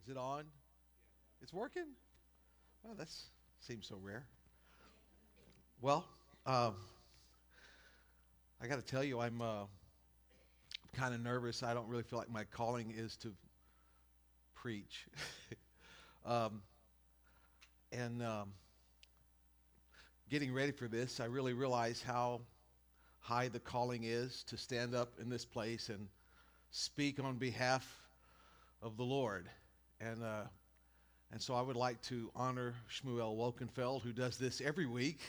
Is it on? It's working? Oh, that seems so rare. Well, um, I got to tell you, I'm kind of nervous. I don't really feel like my calling is to preach. um, and getting ready for this, I really realize how high the calling is to stand up in this place and speak on behalf of the Lord. And so I would like to honor Shmuel Wolkenfeld, who does this every week.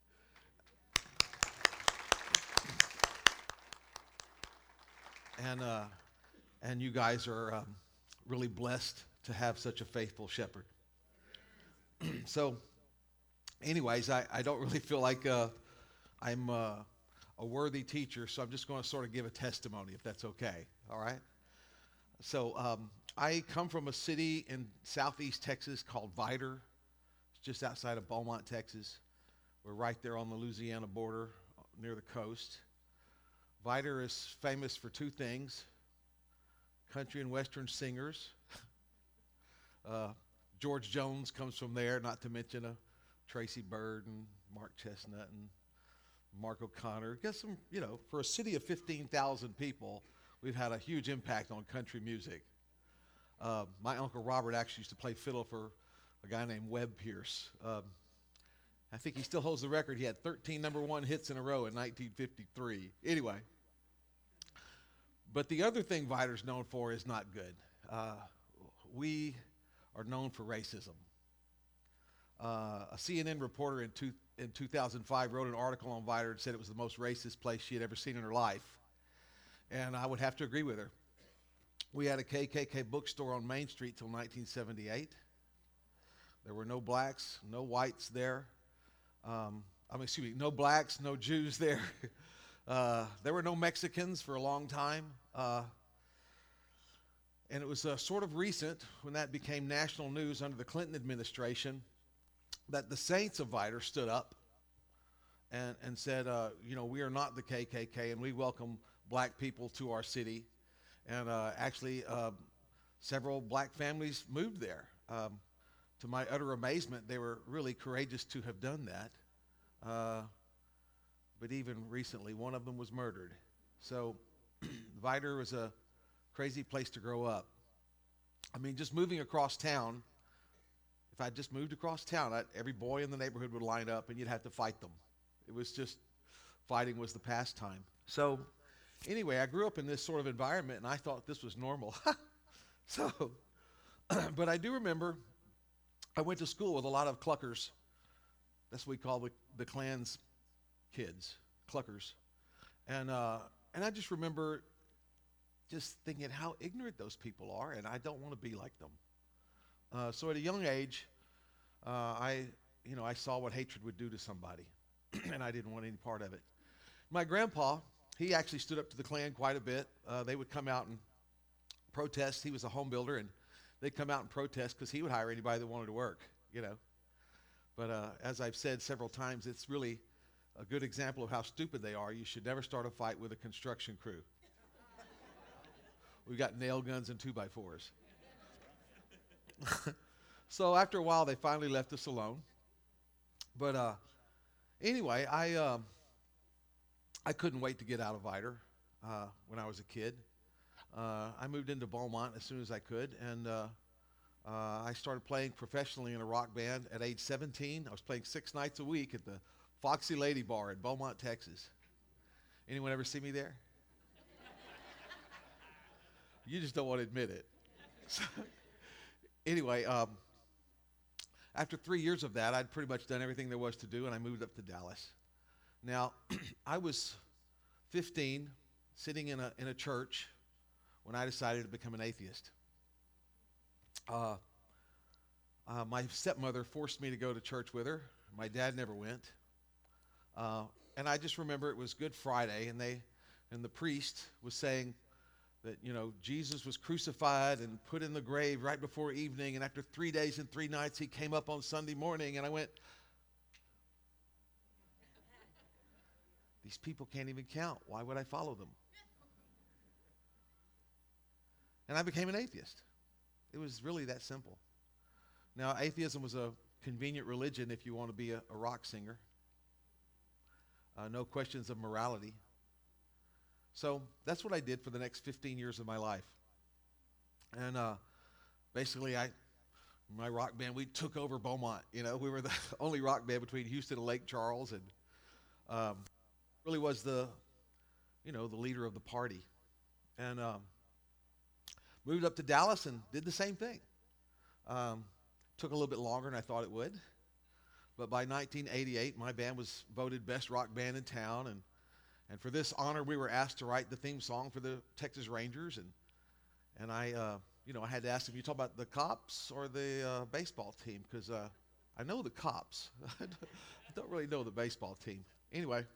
And and you guys are really blessed to have such a faithful shepherd. So, anyways, I don't really feel like I'm a worthy teacher, so I'm just going to sort of give a testimony, if that's okay. All right. So I come from a city in southeast Texas called Vidor. It's just outside of Beaumont, Texas. We're right there on the Louisiana border, near the coast. Vidor is famous for two things: country and western singers. uh, George Jones comes from there, not to mention Tracy Byrd and Mark Chestnut and Mark O'Connor. Guess some, for a city of 15,000 people, we've had a huge impact on country music. My Uncle Robert actually used to play fiddle for a guy named Webb Pierce. I think he still holds the record. He had 13 number one hits in a row in 1953. Anyway, but the other thing Vidor's known for is not good. We are known for racism. A CNN reporter in 2005 wrote an article on Vidor and said it was the most racist place she had ever seen in her life. And I would have to agree with her. We had a KKK bookstore on Main Street till 1978. There were no blacks, no whites there. No blacks, no Jews there. There were no Mexicans for a long time. And it was sort of recent when that became national news under the Clinton administration that the saints of Vidor stood up and said, we are not the KKK and we welcome black people to our city. And actually, several black families moved there. To my utter amazement, they were really courageous to have done that. But even recently, one of them was murdered. So Vidor was a crazy place to grow up. I mean, just moving across town, if I just moved across town, every boy in the neighborhood would line up and you'd have to fight them. It was just, fighting was the pastime. So anyway, I grew up in this sort of environment and I thought this was normal. So, but I do remember I went to school with a lot of cluckers. That's what we call the Klan's kids, cluckers. And I just remember just thinking how ignorant those people are, and I don't want to be like them. So at a young age, I saw what hatred would do to somebody, and I didn't want any part of it. My grandpa, he actually stood up to the Klan quite a bit. They would come out and protest. He was a home builder, and they'd come out and protest because he would hire anybody that wanted to work, But as I've said several times, it's really a good example of how stupid they are. You should never start a fight with a construction crew. We've got nail guns and 2x4s. So after a while, they finally left us alone. But anyway, I couldn't wait to get out of Vidor when I was a kid. I moved into Beaumont as soon as I could, and I started playing professionally in a rock band at age 17. I was playing 6 nights a week at the Foxy Lady Bar in Beaumont, Texas. Anyone ever see me there? You just don't want to admit it. So, anyway, after 3 years of that, I'd pretty much done everything there was to do, and I moved up to Dallas. Now, I was 15, sitting in a church when I decided to become an atheist. My stepmother forced me to go to church with her. My dad never went. And I just remember it was Good Friday, and the priest was saying that, Jesus was crucified and put in the grave right before evening, and after 3 days and 3 nights, he came up on Sunday morning, and I went, these people can't even count. Why would I follow them? And I became an atheist. It was really that simple. Now, atheism was a convenient religion if you want to be a rock singer. No questions of morality. So that's what I did for the next 15 years of my life. And basically, my rock band, we took over Beaumont. We were the only rock band between Houston and Lake Charles, and really was the leader of the party. And moved up to Dallas and did the same thing. Took a little bit longer than I thought it would. But by 1988, my band was voted best rock band in town. And for this honor, we were asked to write the theme song for the Texas Rangers. And I had to ask them, you talk about the Cops or the baseball team? Because I know the Cops. I don't really know the baseball team. Anyway,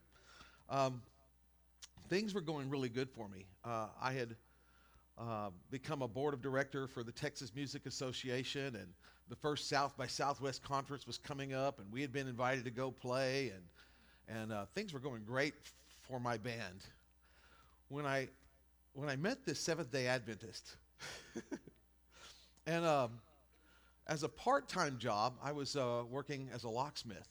things were going really good for me. I had become a board of director for the Texas Music Association, and the first South by Southwest conference was coming up, and we had been invited to go play, and things were going great for my band. When I met this Seventh-day Adventist, and as a part-time job, I was working as a locksmith,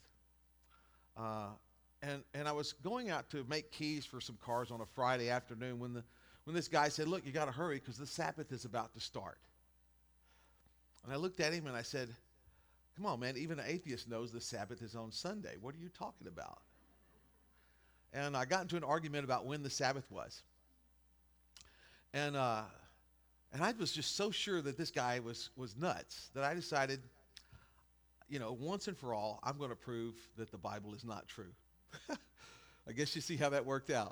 and I was going out to make keys for some cars on a Friday afternoon when this guy said, look, you got to hurry because the Sabbath is about to start. And I looked at him and I said, come on, man, even an atheist knows the Sabbath is on Sunday. What are you talking about? And I got into an argument about when the Sabbath was. And I was just so sure that this guy was nuts that I decided, once and for all, I'm going to prove that the Bible is not true. I guess you see how that worked out.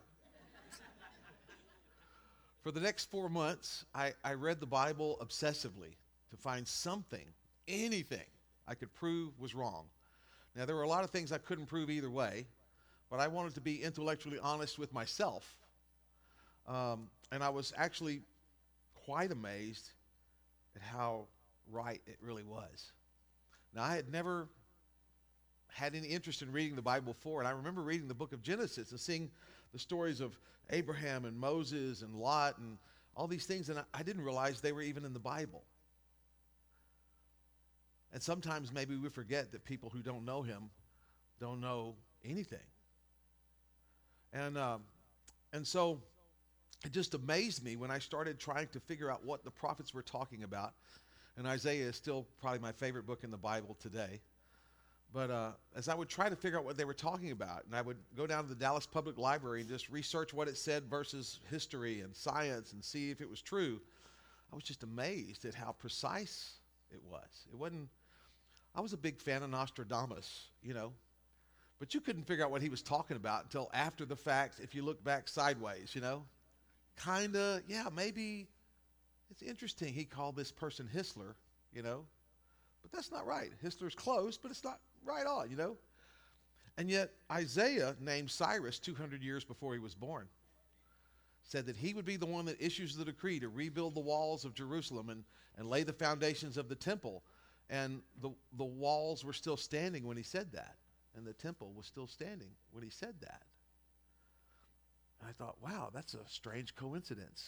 For the next 4 months, I read the Bible obsessively to find something, anything I could prove was wrong. Now, there were a lot of things I couldn't prove either way, but I wanted to be intellectually honest with myself. And I was actually quite amazed at how right it really was. Now, I had never had any interest in reading the Bible before, and I remember reading the book of Genesis and seeing the stories of Abraham and Moses and Lot and all these things, and I didn't realize they were even in the Bible. And sometimes maybe we forget that people who don't know him don't know anything. And so it just amazed me when I started trying to figure out what the prophets were talking about. And Isaiah is still probably my favorite book in the Bible today. But as I would try to figure out what they were talking about, and I would go down to the Dallas Public Library and just research what it said versus history and science and see if it was true, I was just amazed at how precise it was. I was a big fan of Nostradamus, but you couldn't figure out what he was talking about until after the fact if you look back sideways, Kinda, yeah, maybe it's interesting he called this person Hitler, but that's not right. Hitler's close, but it's not right on, And yet Isaiah named Cyrus 200 years before he was born. Said that he would be the one that issues the decree to rebuild the walls of Jerusalem and lay the foundations of the temple. And the walls were still standing when he said that. And the temple was still standing when he said that. And I thought, wow, that's a strange coincidence.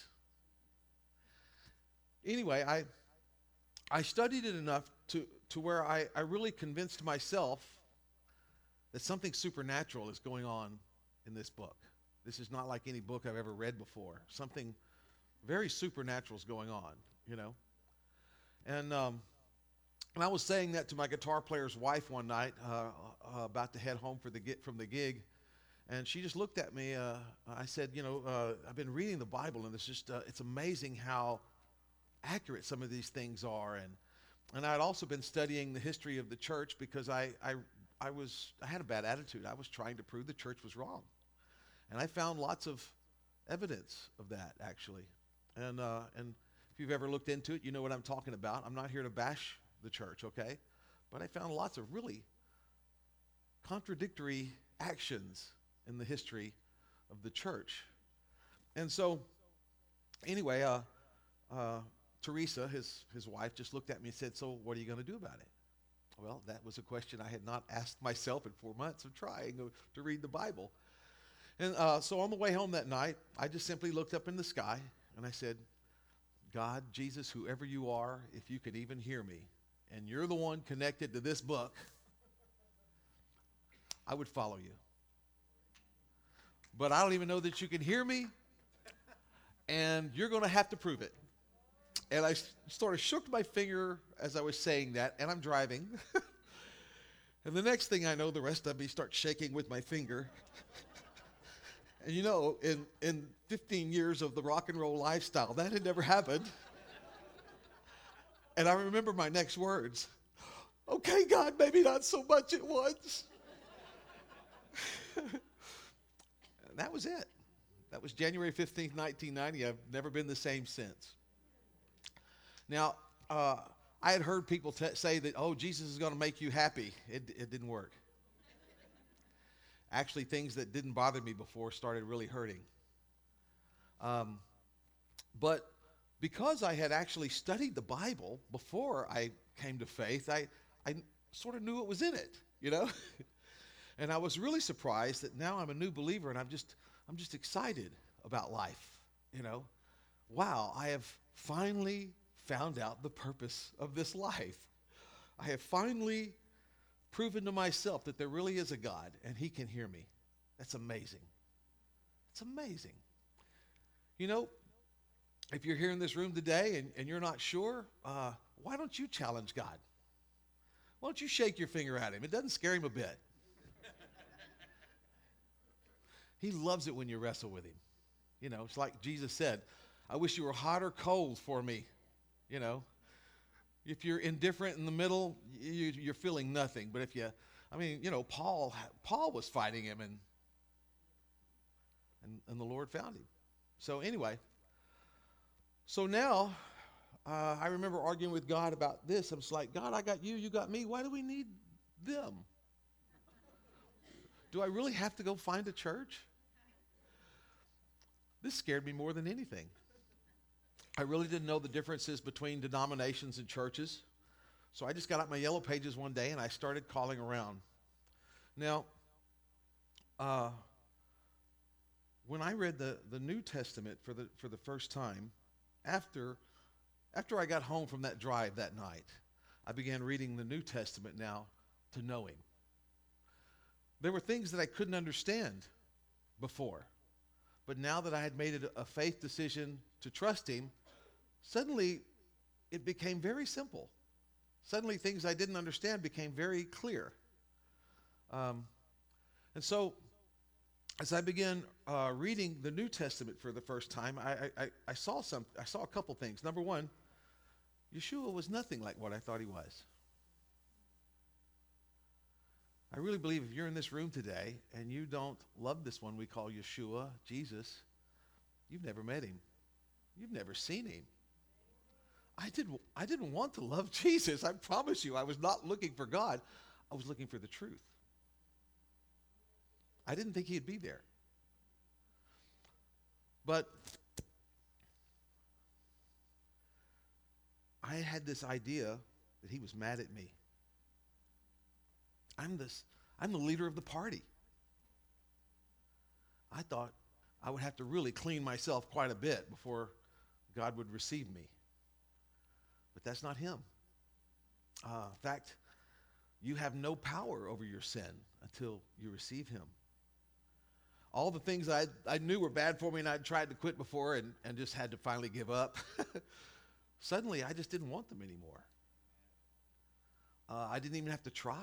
Anyway, I studied it enough to where I really convinced myself that something supernatural is going on in this book. This is not like any book I've ever read before. Something very supernatural is going on, And I was saying that to my guitar player's wife one night, about to head home from the gig, and she just looked at me. I said, I've been reading the Bible, and it's amazing how accurate some of these things are. And I had also been studying the history of the church because I had a bad attitude. I was trying to prove the church was wrong. And I found lots of evidence of that, actually. And if you've ever looked into it, you know what I'm talking about. I'm not here to bash the church, okay? But I found lots of really contradictory actions in the history of the church. And so, anyway, Teresa, his wife, just looked at me and said, so what are you going to do about it? Well, that was a question I had not asked myself in 4 months of trying to read the Bible. And so on the way home that night, I just simply looked up in the sky and I said, God, Jesus, whoever you are, if you could even hear me, and you're the one connected to this book, I would follow you. But I don't even know that you can hear me, and you're going to have to prove it. And I sort of shook my finger as I was saying that, and I'm driving. And the next thing I know, the rest of me starts shaking with my finger. And you know, in 15 years of the rock and roll lifestyle, that had never happened. And I remember my next words. Okay, God, maybe not so much at once. And that was it. That was January 15th, 1990. I've never been the same since. Now, I had heard people say that, oh, Jesus is going to make you happy. It didn't work. Actually, things that didn't bother me before started really hurting. But because I had actually studied the Bible before I came to faith, I sort of knew what was in it, you know? And I was really surprised that now I'm a new believer and I'm just excited about life, you know? Wow, I have finally found out the purpose of this life. I have finally proven to myself that there really is a God and he can hear me. That's amazing. It's amazing. You know, if you're here in this room today and you're not sure, why don't you challenge God? Why don't you shake your finger at him? It doesn't scare him a bit. He loves it when you wrestle with him. You know, it's like Jesus said, I wish you were hot or cold for me. You know, if you're indifferent in the middle, you're feeling nothing. But if you, I mean, you know, Paul was fighting him and the Lord found him. So anyway, so now I remember arguing with God about this. I was like, God, I got you, you got me. Why do we need them? Do I really have to go find a church? This scared me more than anything. I really didn't know the differences between denominations and churches. So I just got out my yellow pages one day and I started calling around. Now, when I read the New Testament for the first time, after I got home from that drive that night, I began reading the New Testament now to know him. There were things that I couldn't understand before. But now that I had made it a faith decision to trust him, suddenly it became very simple. Suddenly things I didn't understand became very clear. And so as I began reading the New Testament for the first time, I saw a couple things. Number one, Yeshua was nothing like what I thought he was. I really believe if you're in this room today and you don't love this one we call Yeshua, Jesus, you've never met him. You've never seen him. I didn't want to love Jesus. I promise you, I was not looking for God. I was looking for the truth. I didn't think he'd be there. But I had this idea that he was mad at me. I'm the leader of the party. I thought I would have to really clean myself quite a bit before God would receive me. But that's not him. In fact, you have no power over your sin until you receive him. All the things I knew were bad for me and I'd tried to quit before and just had to finally give up, suddenly I just didn't want them anymore. I didn't even have to try.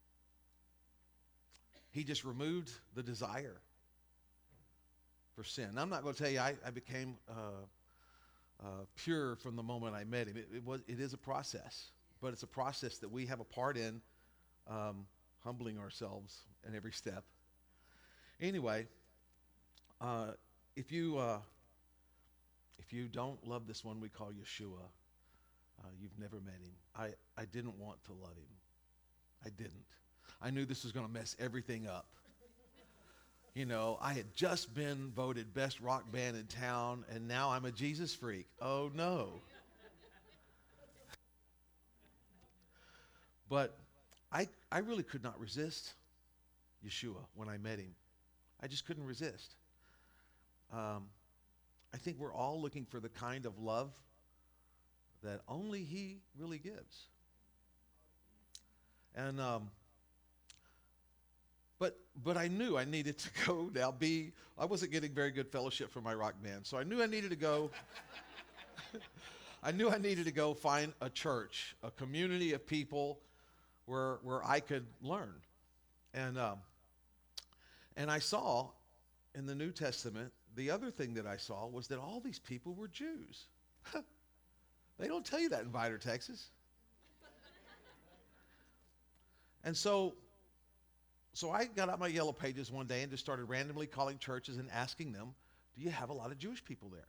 He just removed the desire for sin. Now, I'm not going to tell you I became pure from the moment I met him. It is a process, but it's a process that we have a part in, humbling ourselves in every step. Anyway, if you don't love this one we call Yeshua, you've never met him. I didn't want to love him. I didn't. I knew this was going to mess everything up. You know, I had just been voted best rock band in town, and now I'm a Jesus freak. Oh, no. But I really could not resist Yeshua when I met him. I just couldn't resist. I think we're all looking for the kind of love that only He really gives. And but I knew I needed to go now. I wasn't getting very good fellowship from my rock band, so I knew I needed to go. I knew I needed to go find a church, a community of people where I could learn. And I saw in the New Testament, the other thing that I saw was that all these people were Jews. They don't tell you that in Vidor, Texas. And so I got out my yellow pages one day and just started randomly calling churches and asking them, do you have a lot of Jewish people there?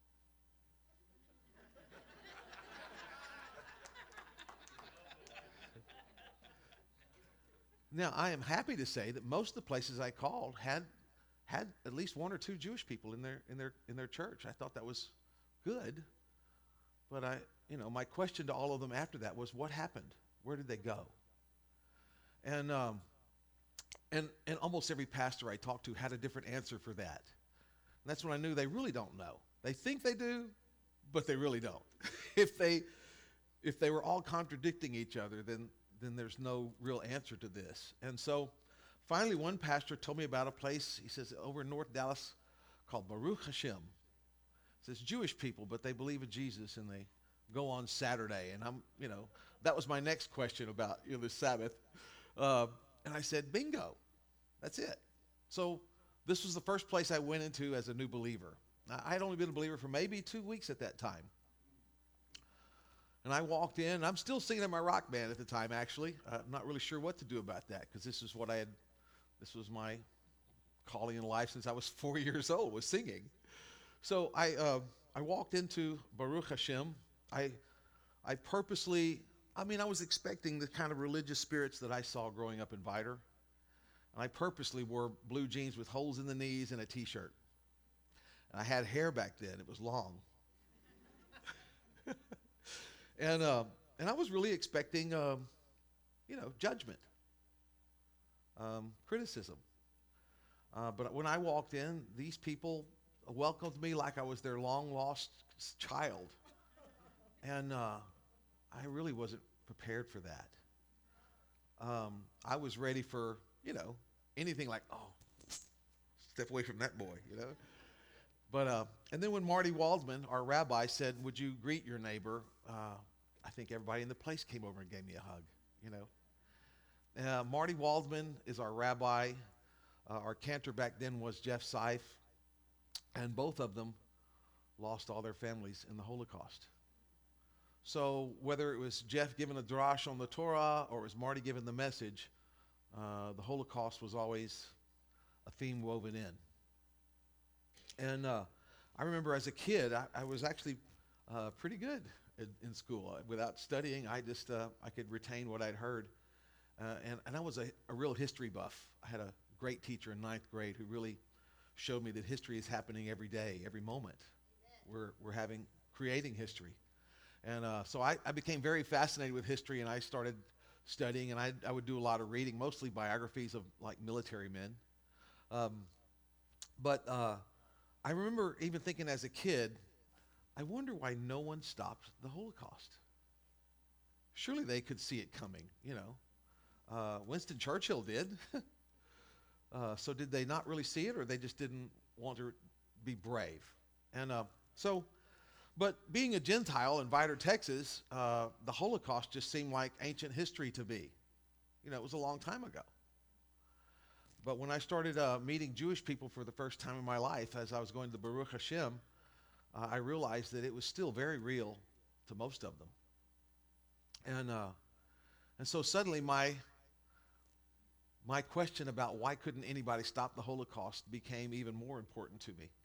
Now, I am happy to say that most of the places I called had at least one or two Jewish people in their church. I thought that was good. But my question to all of them after that was, what happened? Where did they go? And almost every pastor I talked to had a different answer for that. And that's when I knew they really don't know. They think they do, but they really don't. If they were all contradicting each other, then there's no real answer to this. And so finally one pastor told me about a place, he says, over in North Dallas called Baruch Hashem. It says Jewish people, but they believe in Jesus and they go on Saturday. And that was my next question about the Sabbath. And I said, bingo, that's it. So this was the first place I went into as a new believer. I had only been a believer for maybe 2 weeks at that time. And I walked in, and I'm still singing in my rock band at the time, actually. I'm not really sure what to do about that, because this was my calling in life since I was 4 years old, was singing. So I walked into Baruch Hashem. I purposely, I was expecting the kind of religious spirits that I saw growing up in Vidor. And I purposely wore blue jeans with holes in the knees and a T-shirt. And I had hair back then. It was long. And I was really expecting, judgment, criticism. But when I walked in, these people welcomed me like I was their long-lost child. And I really wasn't prepared for that. I was ready for, anything like, oh, step away from that boy, But, and then when Marty Waldman, our rabbi, said, would you greet your neighbor? I think everybody in the place came over and gave me a hug, Marty Waldman is our rabbi. Our cantor back then was Jeff Seif. And both of them lost all their families in the Holocaust. So whether it was Jeff giving a drash on the Torah or it was Marty giving the message, the Holocaust was always a theme woven in. And I remember as a kid, I was actually pretty good in school. Without studying, I could retain what I'd heard. And I was a real history buff. I had a great teacher in 9th grade who really showed me that history is happening every day, every moment. We're creating history. And so I became very fascinated with history, and I started studying, and I would do a lot of reading, mostly biographies of like military men. But I remember even thinking as a kid, I wonder why no one stopped the Holocaust. Surely they could see it coming, Winston Churchill did. So did they not really see it, or they just didn't want to be brave? And but being a Gentile in Vidor, Texas, the Holocaust just seemed like ancient history to me. It was a long time ago. But when I started meeting Jewish people for the first time in my life, as I was going to Baruch Hashem, I realized that it was still very real to most of them. And so suddenly my question about why couldn't anybody stop the Holocaust became even more important to me.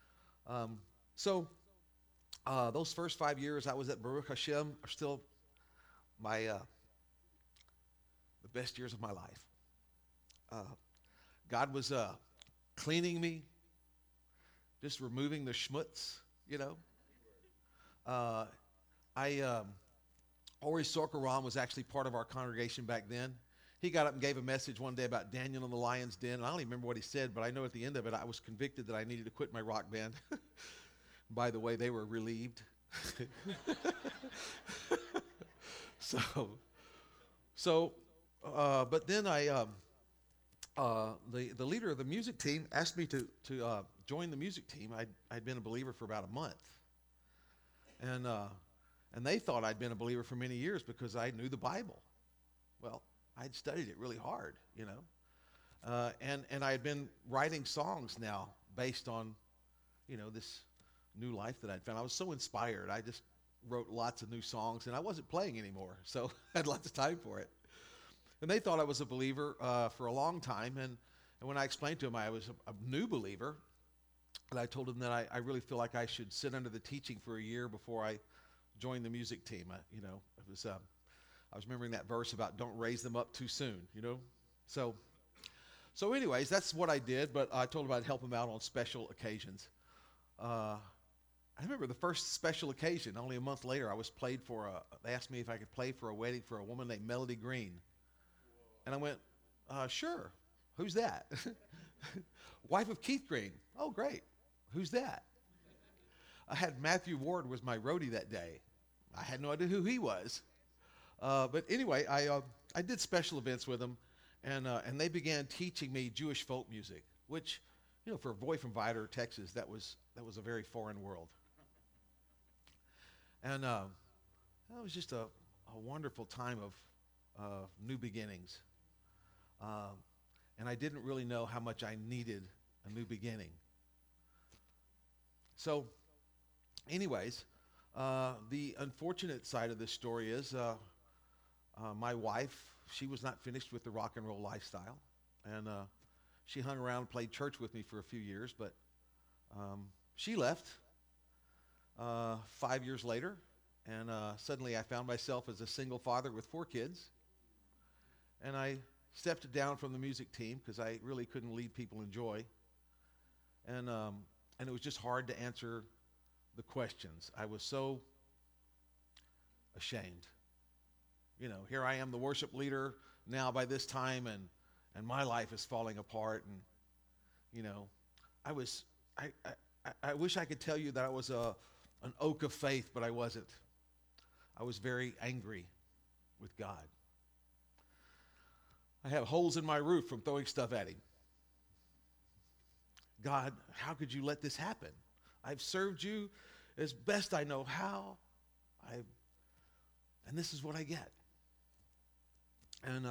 Those first 5 years I was at Baruch Hashem are still the best years of my life. God was cleaning me, just removing the schmutz, Ori Sorkaram was actually part of our congregation back then. He got up and gave a message one day about Daniel in the lion's den. And I don't even remember what he said, but I know at the end of it, I was convicted that I needed to quit my rock band. By the way, they were relieved. But then the leader of the music team asked me to join the music team. I'd been a believer for about a month, and they thought I'd been a believer for many years because I knew the Bible. Well, I'd studied it really hard, and I had been writing songs now based on, this new life that I'd found. I was so inspired. I just wrote lots of new songs, and I wasn't playing anymore, so I had lots of time for it. And they thought I was a believer for a long time, and when I explained to them I was a new believer, and I told them that I really feel like I should sit under the teaching for a year before I join the music team. I was remembering that verse about don't raise them up too soon, So anyways, that's what I did, but I told them I'd help them out on special occasions. I remember the first special occasion, only a month later, they asked me if I could play for a wedding for a woman named Melody Green. And I went, sure. Who's that? Wife of Keith Green. Oh, great. Who's that? I had Matthew Ward was my roadie that day. I had no idea who he was. But anyway, I did special events with them, and they began teaching me Jewish folk music, which, for a boy from Vidor, Texas, that was a very foreign world. And that was just a wonderful time of new beginnings. And I didn't really know how much I needed a new beginning. So, anyways, the unfortunate side of this story is my wife, she was not finished with the rock and roll lifestyle. And she hung around and played church with me for a few years, but she left 5 years later, and suddenly I found myself as a single father with 4 kids, and I stepped down from the music team because I really couldn't lead people in joy, and it was just hard to answer the questions. I was so ashamed. Here I am, the worship leader now by this time, and my life is falling apart, and I wish I could tell you that I was an oak of faith, but I wasn't. I was very angry with God. I have holes in my roof from throwing stuff at him. God, how could you let this happen? I've served you as best I know how, and this is what I get. And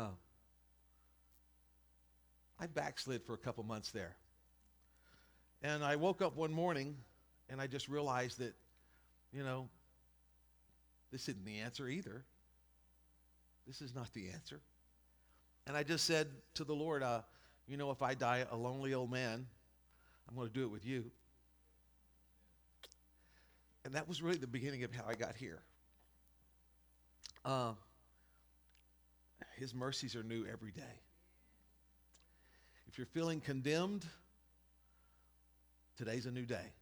I backslid for a couple months there. And I woke up one morning, and I just realized that, this isn't the answer either. This is not the answer. And I just said to the Lord, if I die a lonely old man, I'm going to do it with you. And that was really the beginning of how I got here. His mercies are new every day. If you're feeling condemned, today's a new day.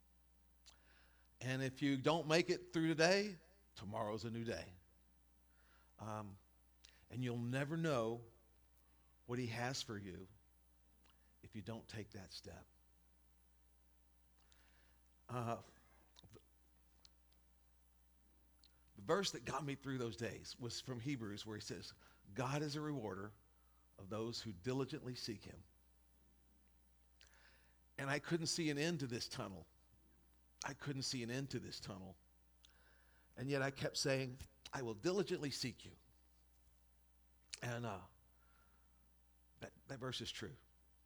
And if you don't make it through today, tomorrow's a new day. And you'll never know what he has for you if you don't take that step. The verse that got me through those days was from Hebrews, where he says, God is a rewarder of those who diligently seek him. And I couldn't see an end to this tunnel. I couldn't see an end to this tunnel. And yet I kept saying, I will diligently seek you. And that verse is true.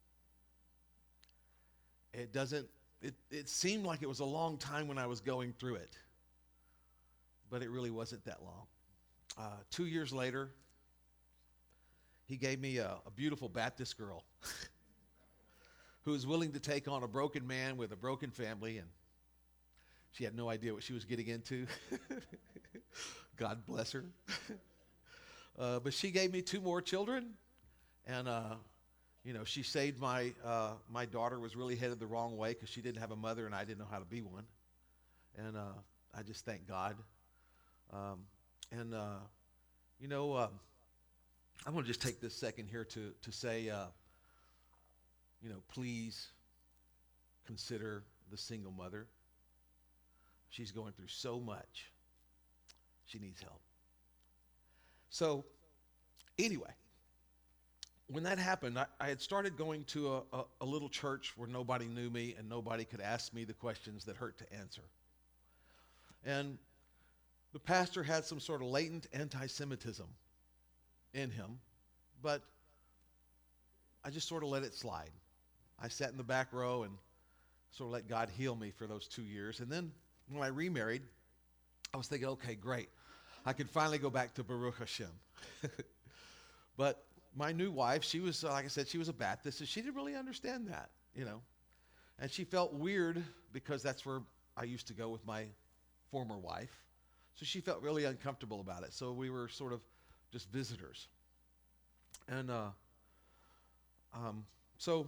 It seemed like it was a long time when I was going through it, but it really wasn't that long. 2 years later, he gave me a beautiful Baptist girl who was willing to take on a broken man with a broken family, and she had no idea what she was getting into. God bless her. But she gave me 2 more children, and she saved my daughter was really headed the wrong way because she didn't have a mother and I didn't know how to be one. And I just thank God. I want to just take this second here to say, please consider the single mother. She's going through so much. She needs help. So anyway, when that happened, I had started going to a little church where nobody knew me and nobody could ask me the questions that hurt to answer. And the pastor had some sort of latent anti-Semitism in him, but I just sort of let it slide. I sat in the back row and sort of let God heal me for those 2 years. And then when I remarried, I was thinking, okay, great. I can finally go back to Baruch Hashem. But my new wife, she was, like I said, she was a Baptist, and she didn't really understand that, And she felt weird because that's where I used to go with my former wife. So she felt really uncomfortable about it. So we were sort of just visitors. And so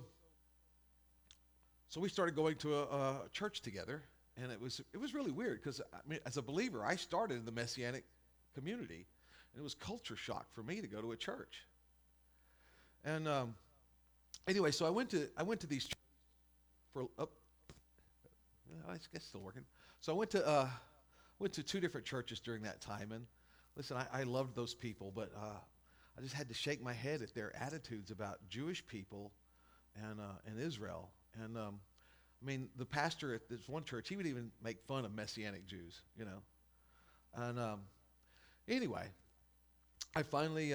we started going to a church together, and it was really weird because, as a believer, I started in the Messianic community, and it was culture shock for me to go to a church. And anyway, so I went to these for I guess it's still working. So I went to 2 different churches during that time, and listen, I loved those people, but I just had to shake my head at their attitudes about Jewish people and Israel. And the pastor at this one church, he would even make fun of Messianic Jews, And anyway, I finally,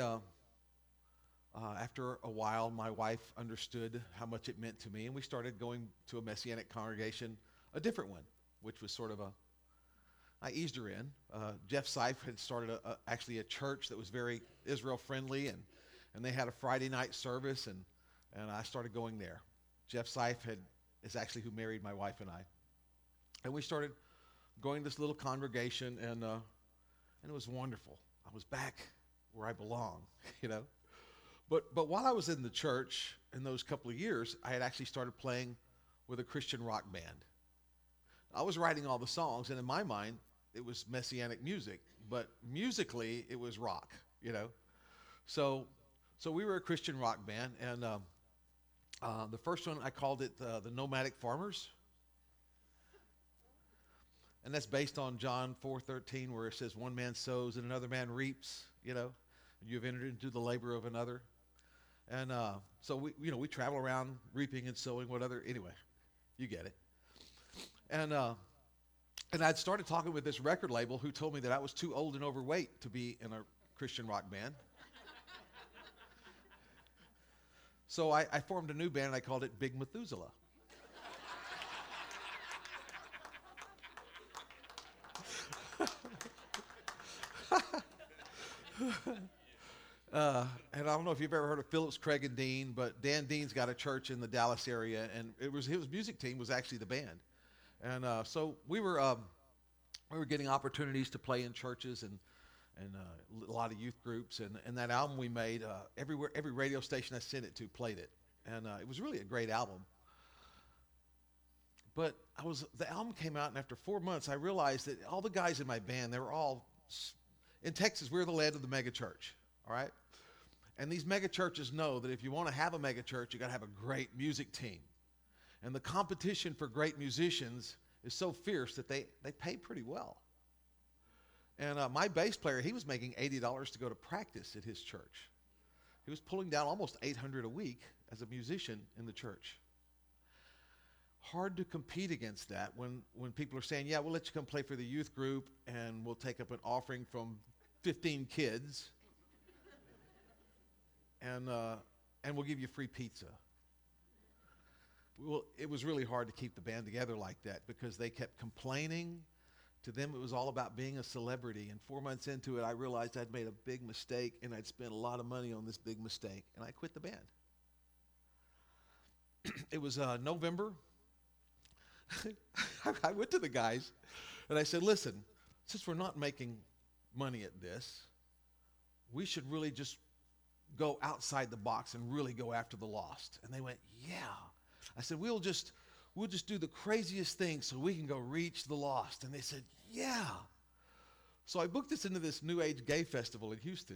after a while, my wife understood how much it meant to me, and we started going to a Messianic congregation, a different one, which was sort of I eased her in. Jeff Seif had started actually a church that was very Israel-friendly, and they had a Friday night service, and I started going there. Jeff Seif is actually who married my wife and I. And we started going to this little congregation, and it was wonderful. I was back where I belong, But while I was in the church in those couple of years, I had actually started playing with a Christian rock band. I was writing all the songs, and in my mind, it was Messianic music, but musically, it was rock, So we were a Christian rock band, and the first one, I called it the Nomadic Farmers. And that's based on John 4:13, where it says, one man sows and another man reaps, and you have entered into the labor of another. And so we travel around reaping and sowing, anyway, you get it. And I'd started talking with this record label who told me that I was too old and overweight to be in a Christian rock band. So I formed a new band, and I called it Big Methuselah. And I don't know if you've ever heard of Phillips, Craig, and Dean, but Dan Dean's got a church in the Dallas area, and his music team was actually the band. And so we were getting opportunities to play in churches and a lot of youth groups. And that album we made, every radio station I sent it to played it. And it was really a great album. But the album came out, and after 4 months, I realized that all the guys in my band, they were all, in Texas, we're the land of the mega church, all right? And these mega churches know that if you want to have a mega church, you got to have a great music team. And the competition for great musicians is so fierce that they pay pretty well. And my bass player, he was making $80 to go to practice at his church. He was pulling down almost $800 a week as a musician in the church. Hard to compete against that when people are saying, yeah, we'll let you come play for the youth group, and we'll take up an offering from 15 kids, and we'll give you free pizza. Well, it was really hard to keep the band together like that because they kept complaining. To them, it was all about being a celebrity. And 4 months into it, I realized I'd made a big mistake, and I'd spent a lot of money on this big mistake, and I quit the band. It was November. I went to the guys, and I said, listen, since we're not making money at this, we should really just go outside the box and really go after the lost. And they went, yeah. I said, we'll just do the craziest thing so we can go reach the lost. And they said, yeah. So I booked us into this New Age gay festival in Houston.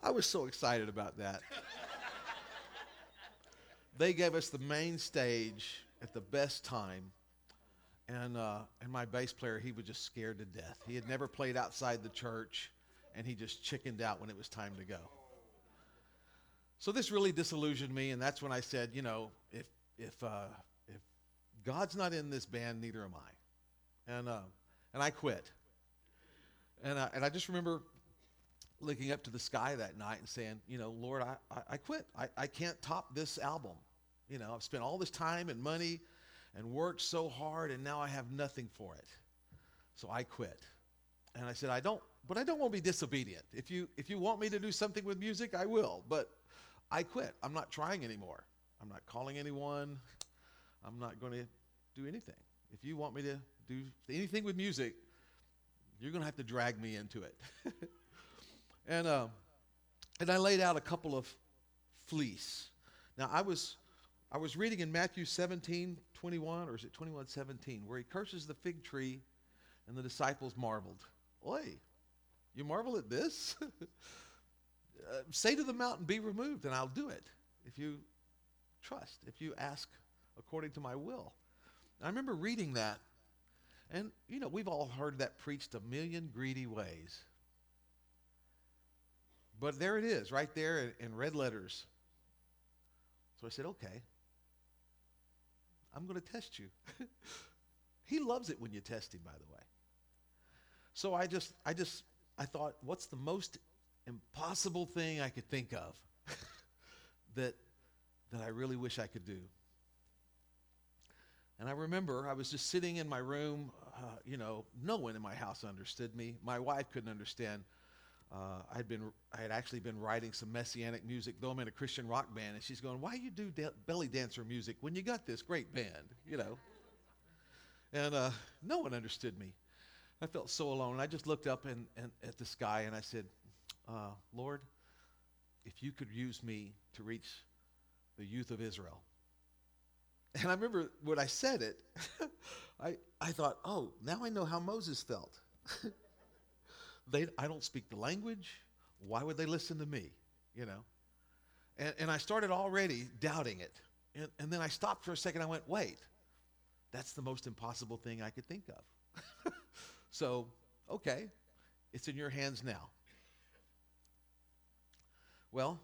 I was so excited about that. They gave us the main stage at the best time. And my bass player, he was just scared to death. He had never played outside the church, and he just chickened out when it was time to go. So this really disillusioned me, and that's when I said, you know, if God's not in this band, neither am I. And I quit. And I just remember looking up to the sky that night and saying, you know, Lord, I quit. I can't top this album. You know, I've spent all this time and money and worked so hard, and now I have nothing for it. So I quit. And I said, I don't want to be disobedient. If you want me to do something with music, I will. But I quit. I'm not trying anymore. I'm not calling anyone. I'm not going to do anything. If you want me to do anything with music, you're going to have to drag me into it. And I laid out a couple of fleece. Now, I was reading in Matthew 17:21, or is it 21:17, where he curses the fig tree, and the disciples marveled. Oi, you marvel at this? Say to the mountain, be removed, and I'll do it. If you trust, if you ask according to my will. I remember reading that, and, you know, we've all heard that preached a million greedy ways. But there it is, right there in red letters. So I said, okay, I'm going to test you. He loves it when you test him, by the way. So I thought, what's the most impossible thing I could think of that I really wish I could do? And I remember I was just sitting in my room. You know, no one in my house understood me. My wife couldn't understand. I had actually been writing some Messianic music, though I'm in a Christian rock band, and she's going, why you do belly dancer music when you got this great band, you know? And no one understood me. I felt so alone. I just looked up and at the sky, and I said, Lord, if you could use me to reach the youth of Israel. And I remember when I said it, I thought, oh, now I know how Moses felt. I don't speak the language. Why would they listen to me? You know? And I started already doubting it. And then I stopped for a second. I went, wait, that's the most impossible thing I could think of. So, okay, it's in your hands now. Well,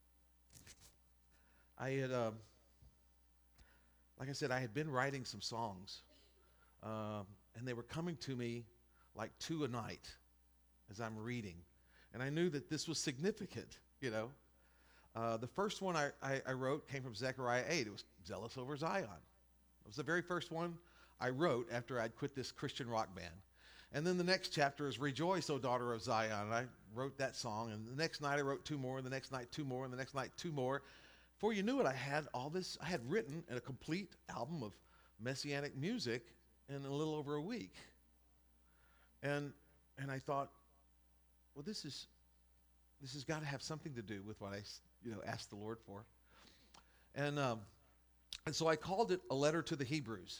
I had, like I said, I had been writing some songs, and they were coming to me like 2 a night as I'm reading. And I knew that this was significant, you know. The first one I wrote came from Zechariah 8. It was Zealous Over Zion. It was the very first one I wrote after I'd quit this Christian rock band. And then the next chapter is Rejoice, O Daughter of Zion. And I wrote that song. And the next night I wrote 2 more. And the next night 2 more. And the next night 2 more. Before you knew it, I had all this. I had written a complete album of Messianic music in a little over a week. And I thought, well, this has got to have something to do with what I, asked the Lord for. And so I called it A Letter to the Hebrews.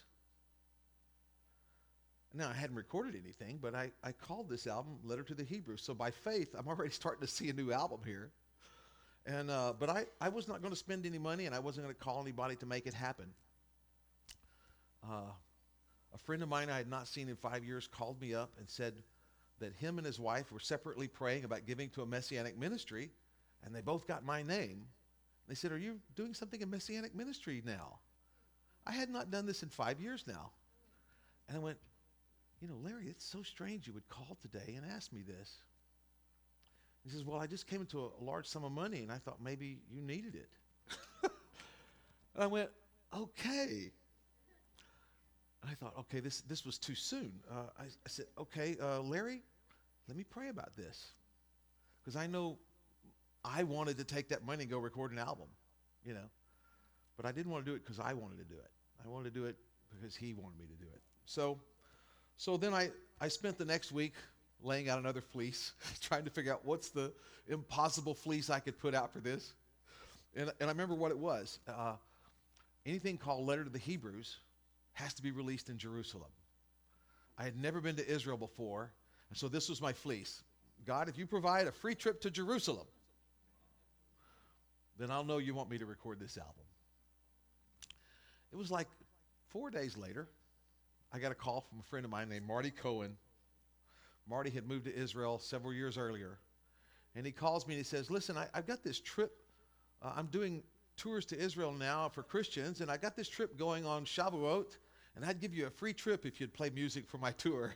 Now, I hadn't recorded anything, but I called this album Letter to the Hebrews. So by faith, I'm already starting to see a new album here. And but I was not going to spend any money, and I wasn't going to call anybody to make it happen. A friend of mine I had not seen in 5 years called me up and said that him and his wife were separately praying about giving to a Messianic ministry, and they both got my name. They said, are you doing something in Messianic ministry now? I had not done this in 5 years now. And I went, Larry, it's so strange you would call today and ask me this. He says, well, I just came into a large sum of money, and I thought maybe you needed it. And I went, okay. And I thought, okay, this was too soon. I said, okay, Larry, let me pray about this. Because I know I wanted to take that money and go record an album, But I didn't want to do it because I wanted to do it. I wanted to do it because he wanted me to do it. So then I spent the next week laying out another fleece, trying to figure out what's the impossible fleece I could put out for this. And I remember what it was. Anything called Letter to the Hebrews has to be released in Jerusalem. I had never been to Israel before, and so this was my fleece. God, if you provide a free trip to Jerusalem, then I'll know you want me to record this album. It was like 4 days later, I got a call from a friend of mine named Marty Cohen. Marty had moved to Israel several years earlier. And he calls me and he says, listen, I've got this trip. I'm doing tours to Israel now for Christians, and I got this trip going on Shavuot, and I'd give you a free trip if you'd play music for my tour.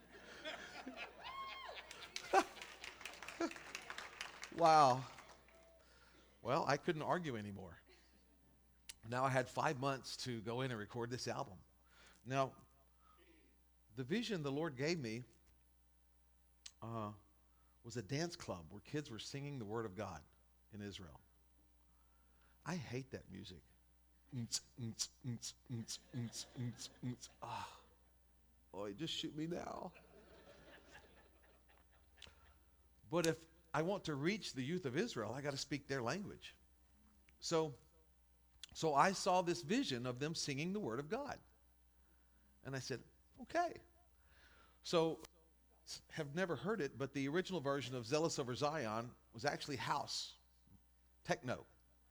Wow. Well, I couldn't argue anymore. Now I had 5 months to go in and record this album. Now, the vision the Lord gave me was a dance club where kids were singing the Word of God in Israel. I hate that music. Oh, just shoot me now. But if I want to reach the youth of Israel, I got to speak their language. So I saw this vision of them singing the Word of God. And I said, okay. So, have never heard it, but the original version of Zealous Over Zion was actually house, techno.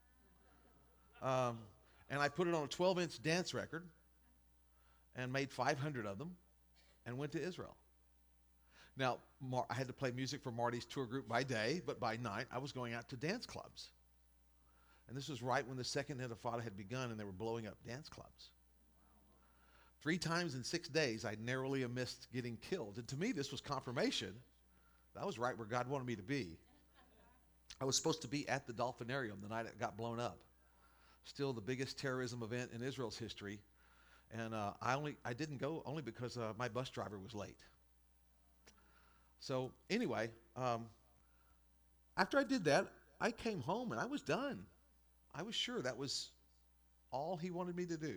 And I put it on a 12-inch dance record and made 500 of them and went to Israel. Now, I had to play music for Marty's tour group by day, but by night I was going out to dance clubs. And this was right when the Second Intifada had begun and they were blowing up dance clubs. 3 times in 6 days, I narrowly missed getting killed. And to me, this was confirmation. That was right where God wanted me to be. I was supposed to be at the Dolphinarium the night it got blown up. Still the biggest terrorism event in Israel's history. And I didn't go only because my bus driver was late. So anyway, after I did that, I came home and I was done. I was sure that was all he wanted me to do.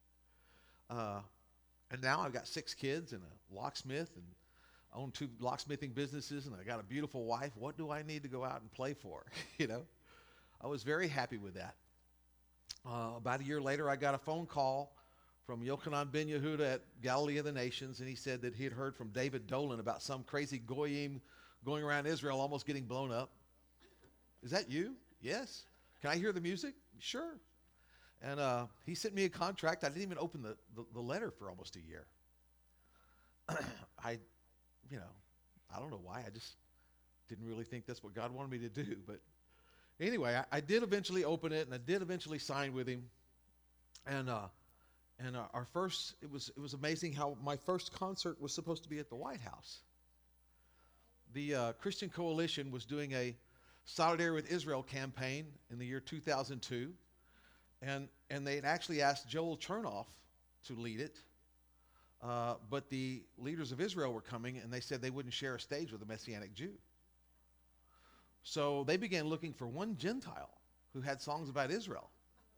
And now I've got 6 kids and a locksmith and I own 2 locksmithing businesses and I got a beautiful wife. What do I need to go out and play for? I was very happy with that. About a year later, I got a phone call from Yochanan ben Yehuda at Galilee of the Nations, and he said that he had heard from David Dolan about some crazy goyim going around Israel almost getting blown up. Is that you? Yes. Can I hear the music? Sure. And he sent me a contract. I didn't even open the letter for almost a year. I don't know why. I just didn't really think that's what God wanted me to do. But anyway, I did eventually open it, and I did eventually sign with him. And our first, it was amazing how my first concert was supposed to be at the White House. The Christian Coalition was doing a Solidarity with Israel campaign in the year 2002. And they had actually asked Joel Chernoff to lead it, but the leaders of Israel were coming, and they said they wouldn't share a stage with a Messianic Jew. So they began looking for one Gentile who had songs about Israel.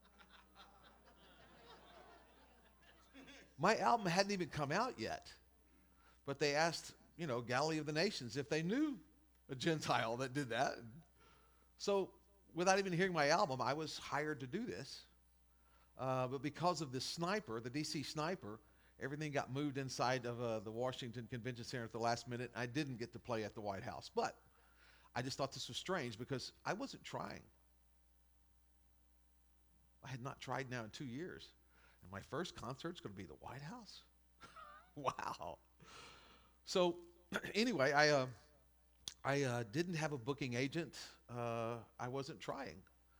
My album hadn't even come out yet, but they asked, Galilee of the Nations if they knew a Gentile that did that. So without even hearing my album, I was hired to do this. But because of the sniper, the DC sniper, everything got moved inside of the Washington Convention Center at the last minute. I didn't get to play at the White House. But I just thought this was strange because I wasn't trying. I had not tried now in 2 years. And my first concert's going to be the White House? Wow. So anyway, I didn't have a booking agent. I wasn't trying.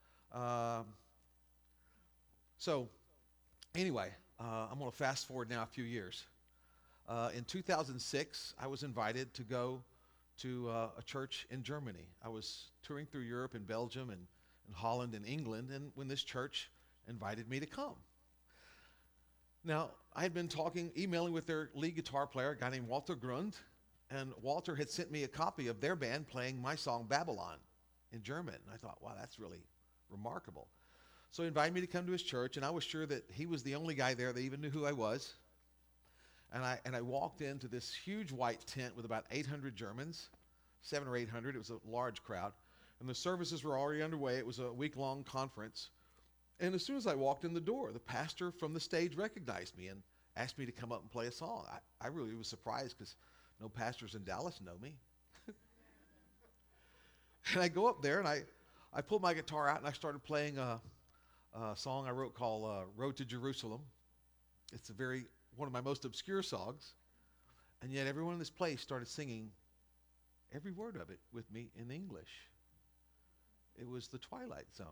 So anyway, I'm going to fast forward now a few years. In 2006, I was invited to go to a church in Germany. I was touring through Europe and Belgium and Holland and England, and when this church invited me to come. Now, I had been emailing with their lead guitar player, a guy named Walter Grund, and Walter had sent me a copy of their band playing my song Babylon in German. And I thought, wow, that's really remarkable. So he invited me to come to his church, and I was sure that he was the only guy there that even knew who I was. And I walked into this huge white tent with about 800 Germans, 700 or 800. It was a large crowd. And the services were already underway. It was a week-long conference. And as soon as I walked in the door, the pastor from the stage recognized me and asked me to come up and play a song. I really was surprised because no pastors in Dallas know me. And I go up there and I pulled my guitar out and I started playing a song I wrote called Road to Jerusalem. It's one of my most obscure songs. And yet everyone in this place started singing every word of it with me in English. It was the Twilight Zone.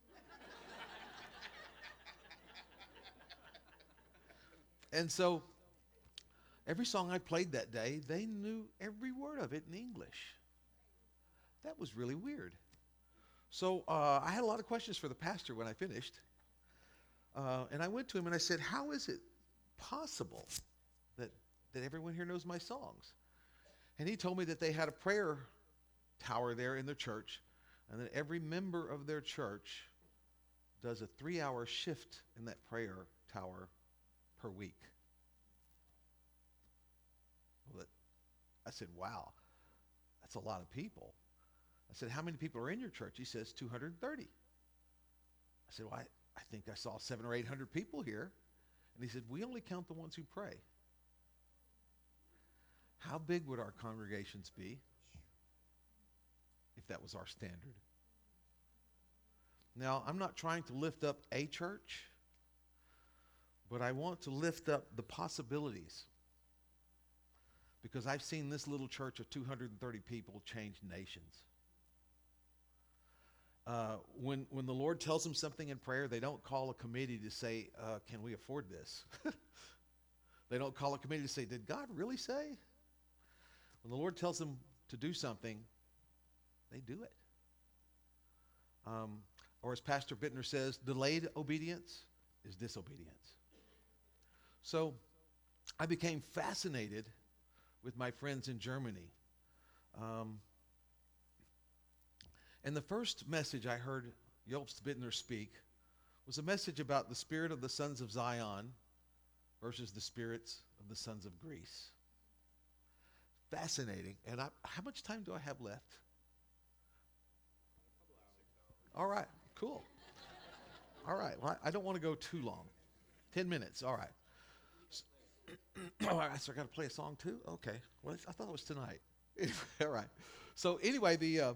And so every song I played that day, they knew every word of it in English. That was really weird. So I had a lot of questions for the pastor when I finished. And I went to him and I said, how is it possible that everyone here knows my songs? And he told me that they had a prayer tower there in their church, and that every member of their church does a 3-hour shift in that prayer tower per week. Well, I said, wow, that's a lot of people. I said, how many people are in your church? He says, 230. I said, well, I think I saw 700 or 800 people here. And he said, we only count the ones who pray. How big would our congregations be if that was our standard? Now, I'm not trying to lift up a church, but I want to lift up the possibilities, because I've seen this little church of 230 people change nations. When the Lord tells them something in prayer, they don't call a committee to say, can we afford this? They don't call a committee to say, did God really say? When the Lord tells them to do something, they do it. Or as Pastor Bittner says, delayed obedience is disobedience. So I became fascinated with my friends in Germany. And the first message I heard Jobst Bittner speak was a message about the spirit of the sons of Zion versus the spirits of the sons of Greece. Fascinating. And how much time do I have left? All right, cool. All right, well, I don't want to go too long. 10 minutes, all right. All right, so I got to play a song too? Okay. Well, I thought it was tonight. All right. So anyway,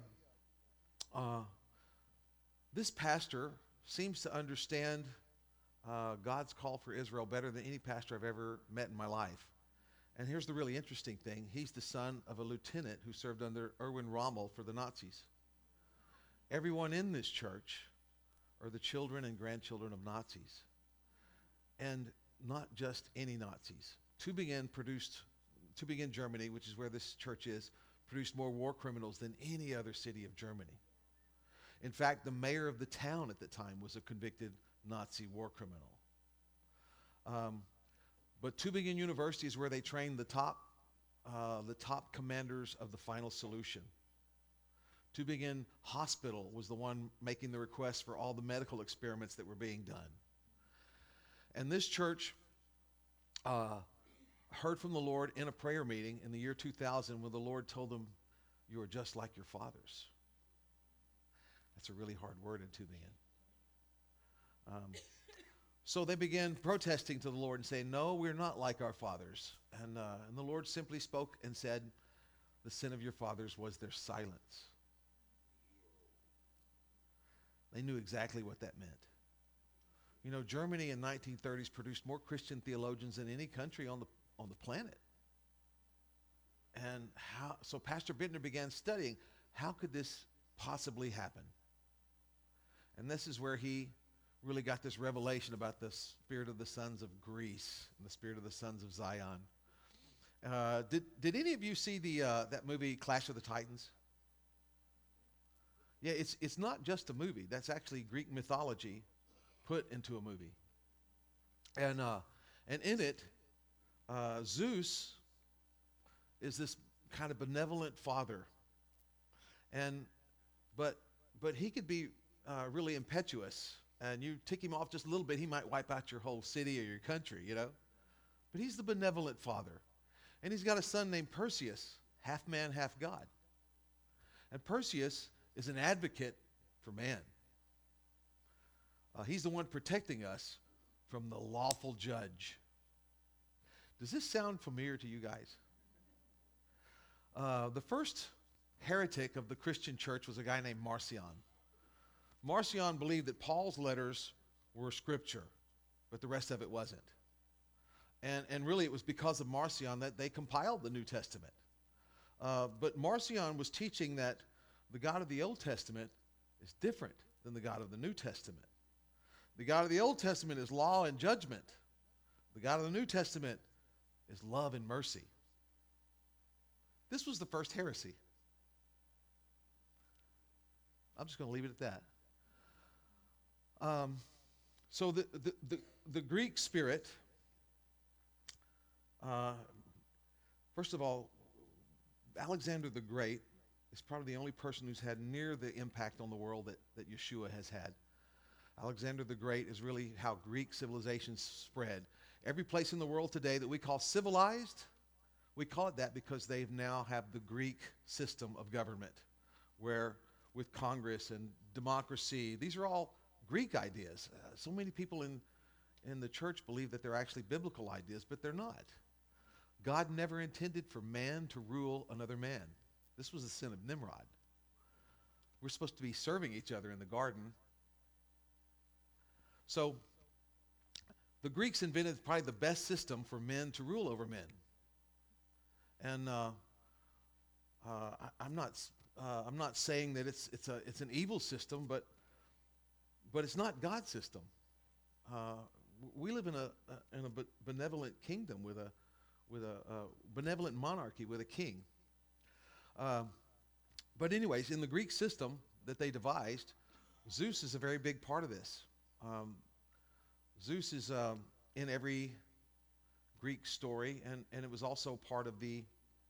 this pastor seems to understand God's call for Israel better than any pastor I've ever met in my life. And here's the really interesting thing. He's the son of a lieutenant who served under Erwin Rommel for the Nazis. Everyone in this church are the children and grandchildren of Nazis. And not just any Nazis. Tübingen, Germany, which is where this church is, produced more war criminals than any other city of Germany. In fact, the mayor of the town at the time was a convicted Nazi war criminal. But Tübingen University is where they trained the top commanders of the Final Solution. Tübingen Hospital was the one making the request for all the medical experiments that were being done. And this church heard from the Lord in a prayer meeting in the year 2000 when the Lord told them, you are just like your fathers. That's a really hard word in Tübingen. So they began protesting to the Lord and saying, no, we're not like our fathers. And the Lord simply spoke and said, the sin of your fathers was their silence. They knew exactly what that meant. You know, Germany in 1930s produced more Christian theologians than any country on the planet. And so Pastor Bittner began studying, how could this possibly happen? And this is where he really got this revelation about the spirit of the sons of Greece and the spirit of the sons of Zion. Did any of you see that movie Clash of the Titans? Yeah, it's not just a movie. That's actually Greek mythology put into a movie. And in it, Zeus is this kind of benevolent father. But he could be really impetuous. And you tick him off just a little bit, he might wipe out your whole city or your country, you know. But he's the benevolent father. And he's got a son named Perseus, half man, half God. And Perseus is an advocate for man. He's the one protecting us from the lawful judge. Does this sound familiar to you guys? The first heretic of the Christian church was a guy named Marcion. Marcion believed that Paul's letters were scripture, but the rest of it wasn't. And really it was because of Marcion that they compiled the New Testament. But Marcion was teaching that the God of the Old Testament is different than the God of the New Testament. The God of the Old Testament is law and judgment. The God of the New Testament is love and mercy. This was the first heresy. I'm just going to leave it at that. So the Greek spirit, first of all, Alexander the Great is probably the only person who's had near the impact on the world that Yeshua has had. Alexander the Great is really how Greek civilization spread. Every place in the world today that we call civilized, we call it that because they now have the Greek system of government, where with Congress and democracy, these are all Greek ideas. So many people in the church believe that they're actually biblical ideas, but they're not. God never intended for man to rule another man. This was the sin of Nimrod. We're supposed to be serving each other in the garden. So the Greeks invented probably the best system for men to rule over men. And I'm not saying that it's an evil system, but it's not God's system. We live in a benevolent kingdom with a benevolent monarchy with a king. But anyways, in the Greek system that they devised, Zeus is a very big part of this. Zeus is in every Greek story, and it was also part of the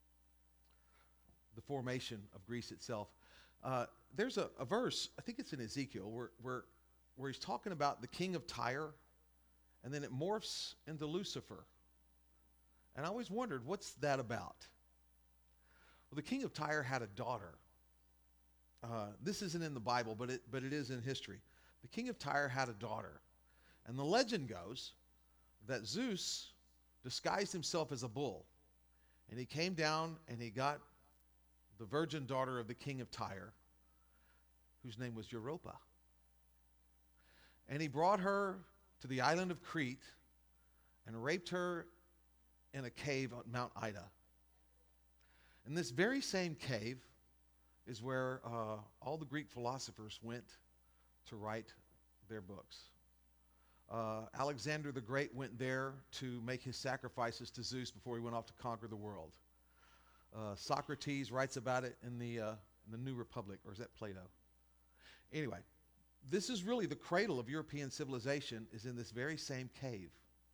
formation of Greece itself. There's a verse, I think it's in Ezekiel, where he's talking about the king of Tyre, and then it morphs into Lucifer. And I always wondered, what's that about? Well, the king of Tyre had a daughter. This isn't in the Bible, but it is in history. The king of Tyre had a daughter. And the legend goes that Zeus disguised himself as a bull. And he came down and he got the virgin daughter of the king of Tyre, whose name was Europa. And he brought her to the island of Crete and raped her in a cave on Mount Ida. And this very same cave is where all the Greek philosophers went to write their books. Alexander the Great went there to make his sacrifices to Zeus before he went off to conquer the world. Socrates writes about it in the New Republic, or is that Plato? Anyway, this is really the cradle of European civilization, is in this very same cave.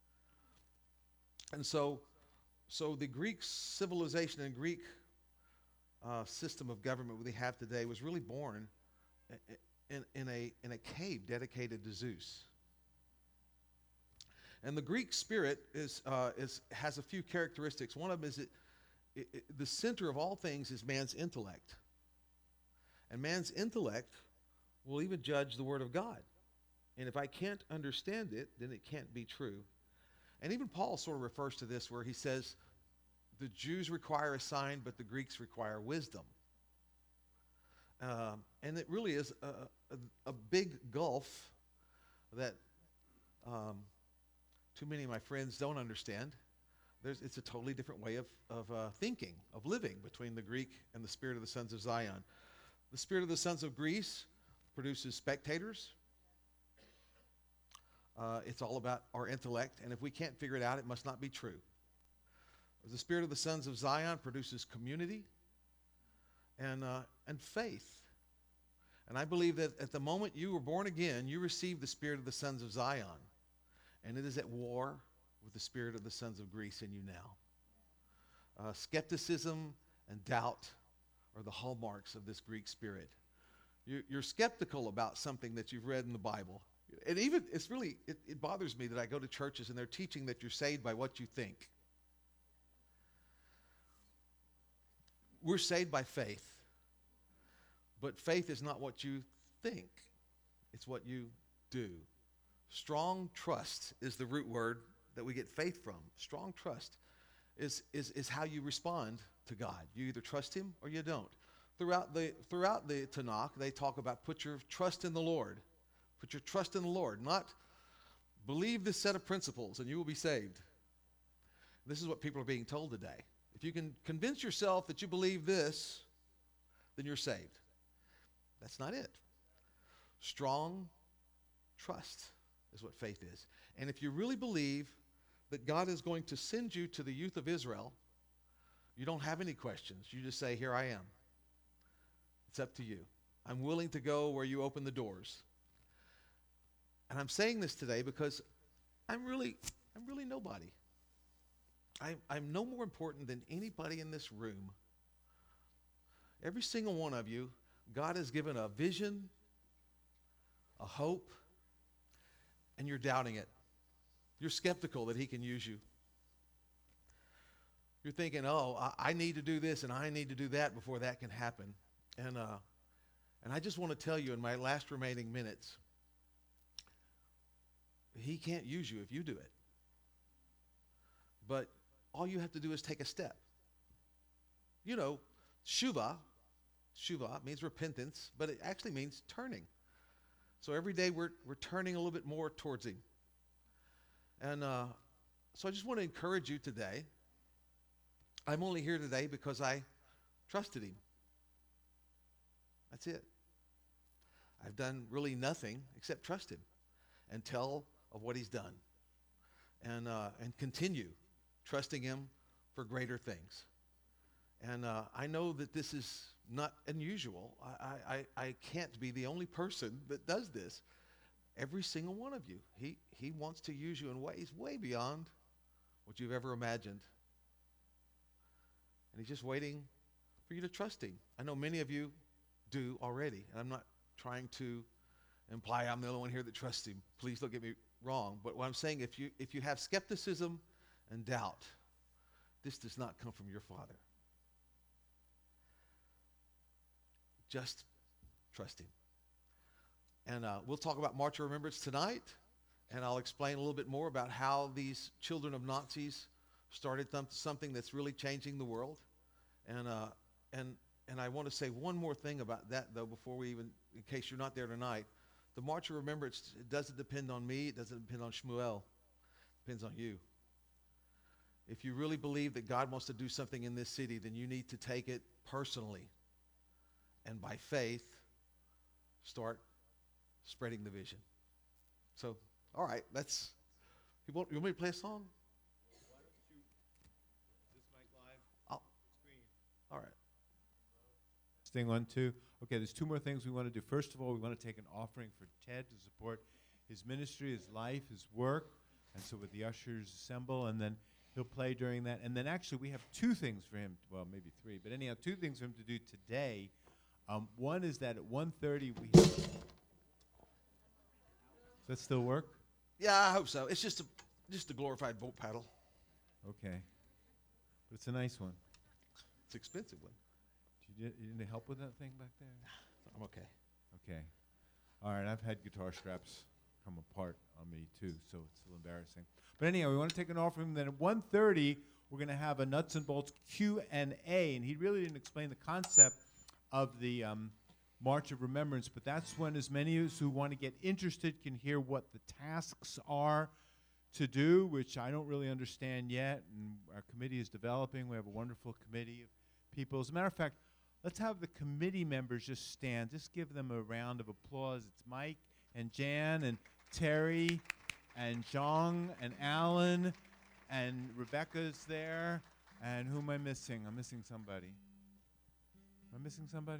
And so the Greek civilization and Greek system of government we have today was really born in a cave dedicated to Zeus. And the Greek spirit has a few characteristics. One of them is the center of all things is man's intellect. And man's intellect will even judge the Word of God. And if I can't understand it, then it can't be true. And even Paul sort of refers to this where he says, the Jews require a sign, but the Greeks require wisdom. And it really is a big gulf that too many of my friends don't understand. It's a totally different way of thinking, of living between the Greek and the spirit of the sons of Zion. The spirit of the sons of Greece produces spectators. It's all about our intellect, and if we can't figure it out, it must not be true. The spirit of the sons of Zion produces community and faith. And I believe that at the moment you were born again, you received the spirit of the sons of Zion, and it is at war with the spirit of the sons of Greece in you now. Skepticism and doubt are the hallmarks of this Greek spirit. You're skeptical about something that you've read in the Bible. And even, it bothers me that I go to churches and they're teaching that you're saved by what you think. We're saved by faith. But faith is not what you think. It's what you do. Strong trust is the root word that we get faith from. Strong trust is how you respond to God. You either trust Him or you don't. throughout the Tanakh, they talk about put your trust in the Lord. Put your trust in the Lord, not believe this set of principles and you will be saved. This is what people are being told today. If you can convince yourself that you believe this, then you're saved. That's not it. Strong trust is what faith is. And if you really believe that God is going to send you to the youth of Israel, you don't have any questions. You just say, here I am. It's up to you. I'm willing to go where you open the doors. And I'm saying this today because I'm really nobody. I'm no more important than anybody in this room. Every single one of you, God has given a vision, a hope, and you're doubting it. You're skeptical that he can use you. You're thinking, oh, I need to do this and I need to do that before that can happen. And I just want to tell you in my last remaining minutes, he can't use you if you do it. But all you have to do is take a step. You know, Shuvah means repentance, but it actually means turning. So every day we're turning a little bit more towards him. And so I just want to encourage you today. I'm only here today because I trusted him. That's it. I've done really nothing except trust him and tell of what he's done. And continue trusting him for greater things. And I know that this is not unusual. I can't be the only person that does this. Every single one of you. He wants to use you in ways way beyond what you've ever imagined. And he's just waiting for you to trust him. I know many of you do already. And I'm not trying to imply I'm the only one here that trusts him. Please don't get me wrong. But what I'm saying, if you have skepticism and doubt, this does not come from your Father. Just trust him. And we'll talk about March of Remembrance tonight, and I'll explain a little bit more about how these children of Nazis started something that's really changing the world. And I want to say one more thing about that, though, before we even, in case you're not there tonight. The March of Remembrance, it doesn't depend on me. It doesn't depend on Shmuel. It depends on you. If you really believe that God wants to do something in this city, then you need to take it personally. And by faith, start spreading the vision. So, all right, you want me to play a song? Why don't you, is this mic live? Screen. All right. Thing 1, 2. Okay, there's 2 more things we want to do. First of all, we want to take an offering for Ted to support his ministry, his life, his work. And so with the ushers assemble, and then he'll play during that. And then actually we have 2 things for him, well, maybe 3, but anyhow, 2 things for him to do today. One is that at 1:30 we... Does that still work? Yeah, I hope so. It's just a glorified boat paddle. Okay. But it's a nice one. It's an expensive one. You need help with that thing back there? I'm okay. Okay. All right, I've had guitar straps come apart on me too, so it's a little embarrassing. But anyhow, we want to take an offering. Then at 1:30, we're going to have a nuts and bolts Q&A, and he really didn't explain the concept of the March of Remembrance, but that's when as many of us who want to get interested can hear what the tasks are to do, which I don't really understand yet, and our committee is developing. We have a wonderful committee of people. As a matter of fact, let's have the committee members just stand. Just give them a round of applause. It's Mike and Jan and Terry and Zhang and Alan and Rebecca's there. And who am I missing? I'm missing somebody. Am I missing somebody?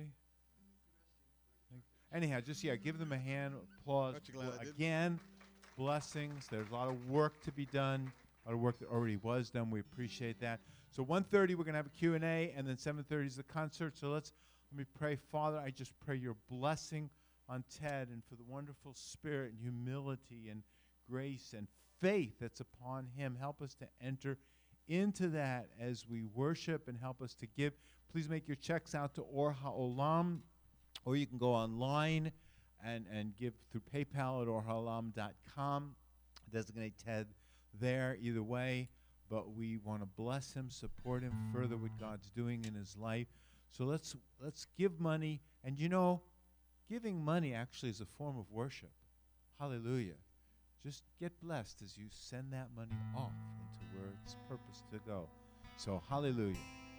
Anyhow, just, give them a hand, applause. Again, blessings. There's a lot of work to be done, a lot of work that already was done. We appreciate that. So 1:30, we're going to have a Q&A, and then 7:30 is the concert. So let me pray. Father, I just pray your blessing on Ted and for the wonderful spirit and humility and grace and faith that's upon him. Help us to enter into that as we worship, and help us to give. Please make your checks out to Or HaOlam, or you can go online and give through PayPal at orhaolam.com. Designate Ted there, either way. But we want to bless him, support him, further what God's doing in his life. So let's give money. And giving money actually is a form of worship. Hallelujah. Just get blessed as you send that money off into where it's purposed to go. So hallelujah.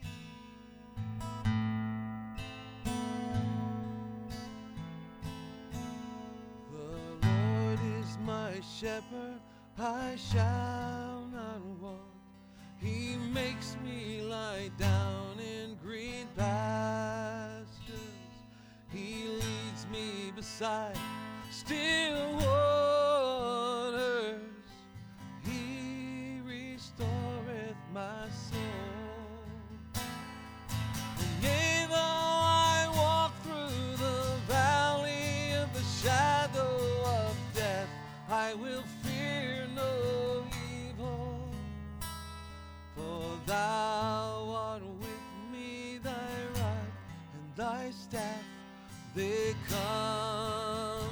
The Lord is my shepherd, I shall not want. He makes me lie down in green pastures. He leads me beside still waters. He restoreth my soul. And yea, though I walk through the valley of the shadow of death, I will fear no evil. For thou art with me, thy rod and thy staff, they comfort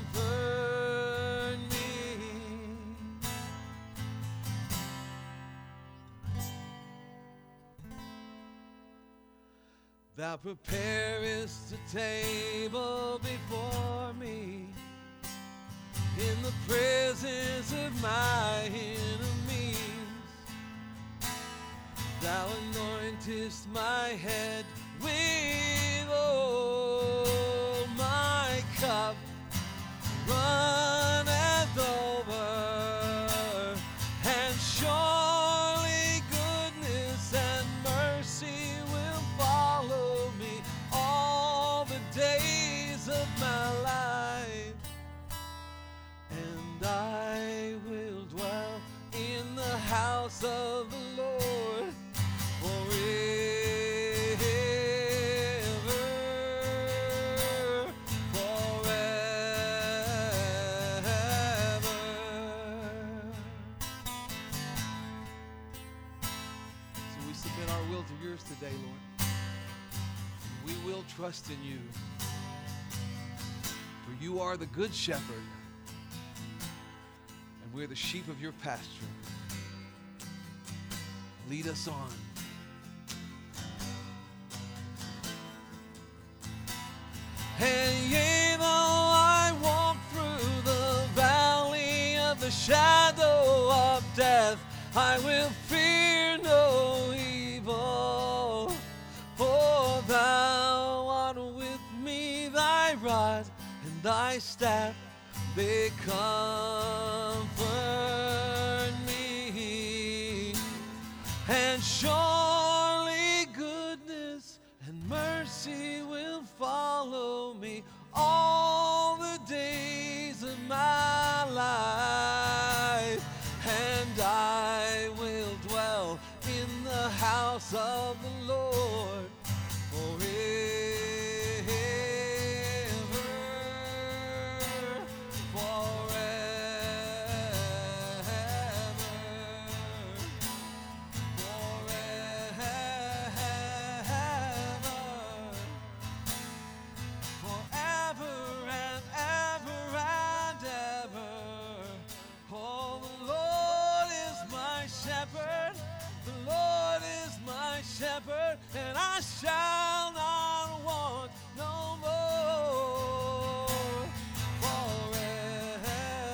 me. Thou preparest a table before me in the presence of my enemies. Thou anointest my head with oil, my cup runneth over, and surely goodness and mercy will follow me all the days of my life, and I will dwell in the house of the Lord today, Lord. We will trust in you, for you are the good shepherd, and we're the sheep of your pasture. Lead us on. And yea, though I walk through the valley of the shadow of death, I will fear no evil, for thou art with me, thy rod and thy staff, they comfort me. And surely goodness and mercy will follow me all the days of my life, and I will dwell in the house of the Lord forever, forever, forever and ever and ever. Oh, the Lord is my shepherd, the Lord is my shepherd, and I shall not want no more. Forever,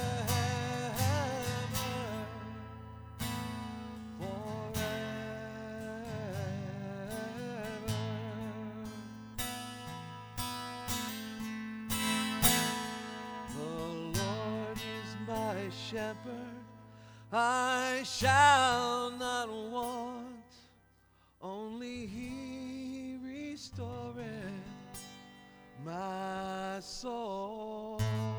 the Lord is my shepherd, I shall not want. Only he restoreth my soul.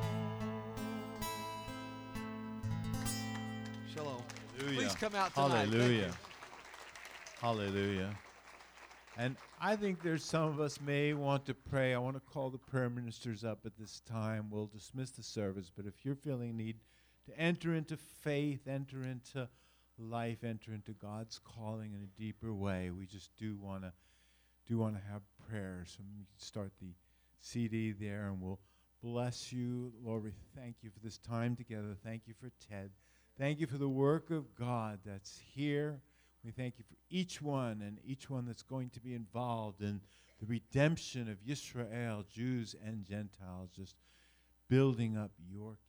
Shalom. Hallelujah. Please come out tonight. Thank Hallelujah. you. Hallelujah. And I think there's some of us may want to pray. I want to call the prayer ministers up at this time. We'll dismiss the service, but if you're feeling need to enter into faith, enter into life, enter into God's calling in a deeper way, we just do want to have prayers. So we can start the CD there, and we'll bless you. Lord, we thank you for this time together. Thank you for Ted. Thank you for the work of God that's here. We thank you for each one and each one that's going to be involved in the redemption of Yisrael, Jews and Gentiles, just building up your